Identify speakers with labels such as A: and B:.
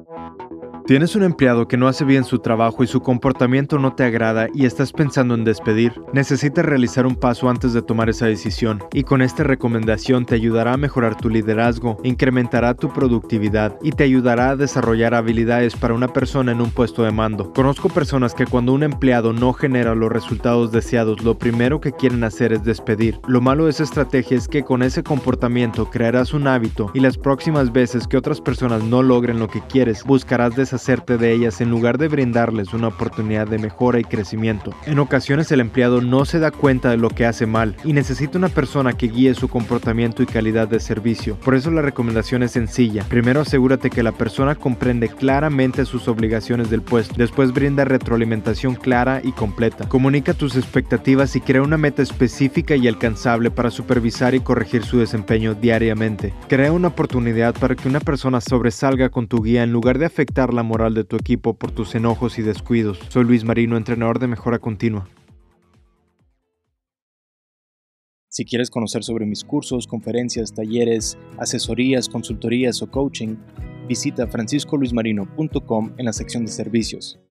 A: ¿Tienes un empleado que no hace bien su trabajo y su comportamiento no te agrada y estás pensando en despedir? Necesitas realizar un paso antes de tomar esa decisión, y con esta recomendación te ayudará a mejorar tu liderazgo, incrementará tu productividad y te ayudará a desarrollar habilidades para una persona en un puesto de mando. Conozco personas que cuando un empleado no genera los resultados deseados, lo primero que quieren hacer es despedir. Lo malo de esa estrategia es que con ese comportamiento crearás un hábito y las próximas veces que otras personas no logren lo que quieres, buscarás deshacerte de ellas en lugar de brindarles una oportunidad de mejora y crecimiento. En ocasiones el empleado no se da cuenta de lo que hace mal y necesita una persona que guíe su comportamiento y calidad de servicio. Por eso la recomendación es sencilla. Primero asegúrate que la persona comprende claramente sus obligaciones del puesto. Después brinda retroalimentación clara y completa. Comunica tus expectativas y crea una meta específica y alcanzable para supervisar y corregir su desempeño diariamente. Crea una oportunidad para que una persona sobresalga con tu guía en lugar de afectar la moral de tu equipo por tus enojos y descuidos. Soy Luis Marino, entrenador de mejora continua.
B: Si quieres conocer sobre mis cursos, conferencias, talleres, asesorías, consultorías o coaching, visita franciscoluismarino.com en la sección de servicios.